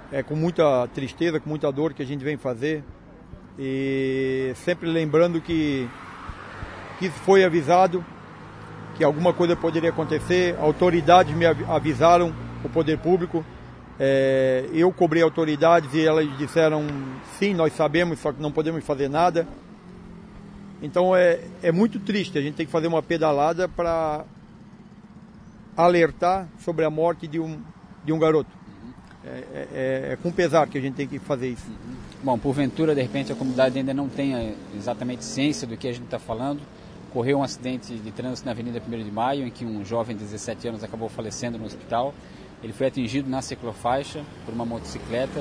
É com muita tristeza, com muita dor que a gente vem fazer. E sempre lembrando que foi avisado que alguma coisa poderia acontecer. Autoridades me avisaram, o poder público. Eu cobrei autoridades e elas disseram sim, nós sabemos, só que não podemos fazer nada. Então é muito triste, a gente tem que fazer uma pedalada para alertar sobre a morte de um garoto. É com pesar que a gente tem que fazer isso. Bom, porventura, de repente, a comunidade ainda não tenha exatamente ciência do que a gente está falando. Ocorreu um acidente de trânsito na Avenida 1º de Maio, em que um jovem de 17 anos acabou falecendo no hospital. Ele foi atingido na ciclofaixa por uma motocicleta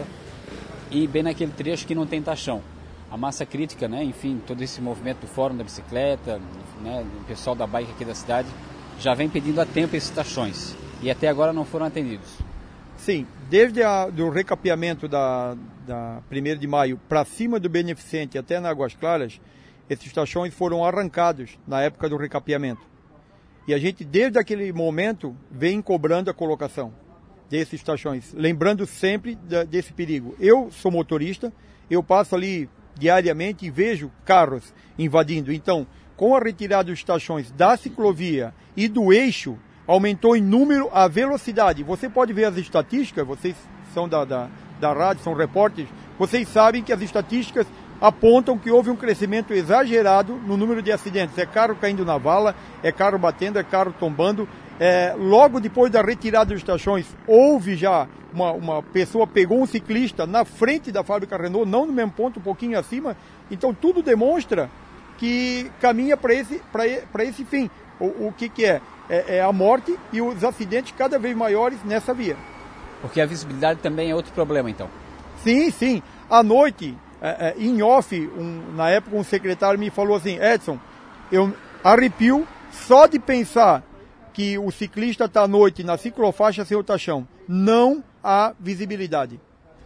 e bem naquele trecho que não tem tachão. A massa crítica, né, enfim, todo esse movimento do Fórum da Bicicleta, né, o pessoal da bike aqui da cidade, já vem pedindo há tempo esses tachões e até agora não foram atendidos. Sim, desde o recapeamento da 1º de Maio para cima do Beneficente até na Águas Claras, esses tachões foram arrancados na época do recapeamento. E a gente, desde aquele momento, vem cobrando a colocação desses tachões, lembrando sempre desse perigo. Eu sou motorista, eu passo ali diariamente e vejo carros invadindo. Então, com a retirada dos tachões da ciclovia e do eixo, aumentou em número a velocidade. Você pode ver as estatísticas, vocês são da rádio, são repórteres, vocês sabem que as estatísticas apontam que houve um crescimento exagerado no número de acidentes. É carro caindo na vala, é carro batendo, é carro tombando. Logo depois da retirada dos tachões, houve já uma pessoa pegou um ciclista na frente da fábrica Renault, não no mesmo ponto, um pouquinho acima. Então tudo demonstra que caminha para esse fim. O que é? É a morte e os acidentes cada vez maiores nessa via. Porque a visibilidade também é outro problema, então. Sim. À noite, em off, na época um secretário me falou assim: Edson, eu arrepio só de pensar que o ciclista está à noite na ciclofaixa sem o tachão. Não há visibilidade.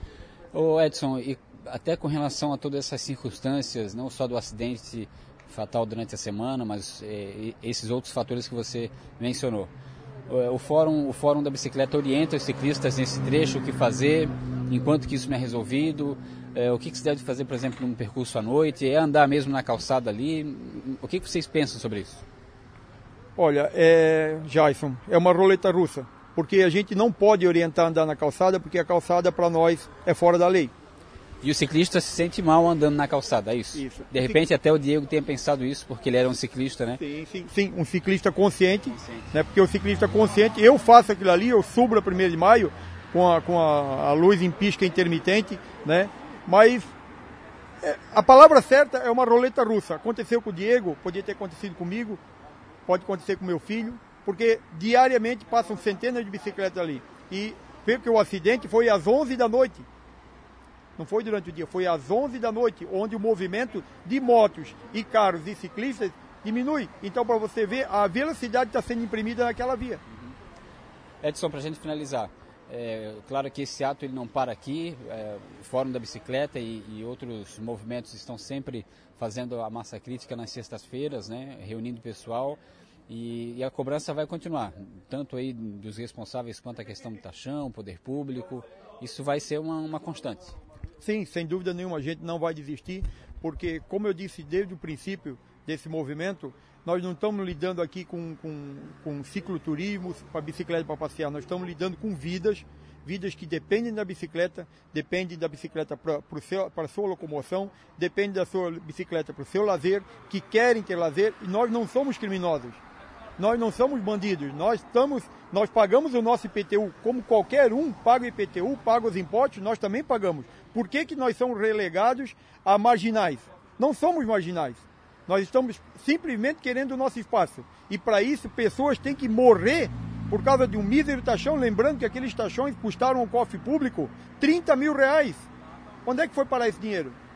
Ô Edson, e até com relação a todas essas circunstâncias, não só do acidente fatal durante a semana, mas esses outros fatores que você mencionou. O Fórum da Bicicleta orienta os ciclistas nesse trecho o que fazer, enquanto que isso não é resolvido. O que se deve fazer, por exemplo, num percurso à noite? É andar mesmo na calçada ali? O que vocês pensam sobre isso? Olha, Jason, é uma roleta russa, porque a gente não pode orientar a andar na calçada, porque a calçada para nós é fora da lei. E o ciclista se sente mal andando na calçada, é isso? Isso. De repente até o Diego tenha pensado isso, porque ele era um ciclista, né? Sim, um ciclista consciente. Né? Porque o ciclista consciente, eu faço aquilo ali, eu subo na 1º de Maio com a luz em pisca intermitente, né? Mas a palavra certa é uma roleta russa. Aconteceu com o Diego, podia ter acontecido comigo, pode acontecer com meu filho, porque diariamente passam centenas de bicicletas ali. E vê que o acidente foi às 11 da noite. Não foi durante o dia, foi às 11 da noite, onde o movimento de motos e carros e ciclistas diminui. Então, para você ver, a velocidade está sendo imprimida naquela via. Edson, para a gente finalizar, claro que esse ato ele não para aqui, o Fórum da Bicicleta e outros movimentos estão sempre fazendo a massa crítica nas sextas-feiras, né, reunindo o pessoal, e a cobrança vai continuar, tanto aí dos responsáveis quanto a questão do tachão, poder público, isso vai ser uma constante. Sim, sem dúvida nenhuma, a gente não vai desistir, porque, como eu disse desde o princípio desse movimento, nós não estamos lidando aqui com cicloturismo, para bicicleta para passear, nós estamos lidando com vidas que dependem da bicicleta para a sua locomoção, dependem da sua bicicleta para o seu lazer, que querem ter lazer, e nós não somos criminosos. Nós não somos bandidos, nós pagamos o nosso IPTU, como qualquer um paga o IPTU, paga os impostos, nós também pagamos. Por que nós somos relegados a marginais? Não somos marginais, nós estamos simplesmente querendo o nosso espaço. E para isso, pessoas têm que morrer por causa de um mísero tachão, lembrando que aqueles tachões custaram ao cofre público 30 mil reais. Onde é que foi parar esse dinheiro?